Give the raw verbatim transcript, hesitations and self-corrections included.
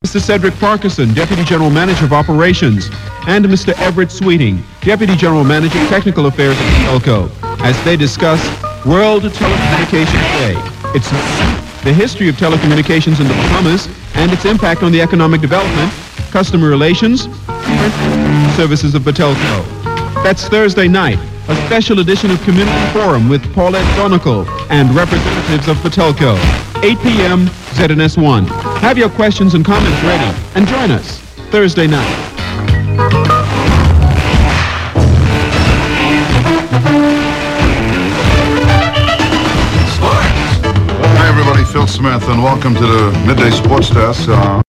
Mister Cedric Parkinson, Deputy General Manager of Operations, and Mister Everett Sweeting, Deputy General Manager of Technical Affairs at Telco, as they discuss World Telecommunications Day. It's the history of telecommunications in the Bahamas and its impact on the economic development, customer relations, and services of Telco. That's Thursday night, a special edition of Community Forum with Paulette Donegal and representatives of Telco. eight p.m. Z N S one. Have your questions and comments ready and join us Thursday night. Hi everybody, Phil Smith, and welcome to the Midday Sports Desk. Uh,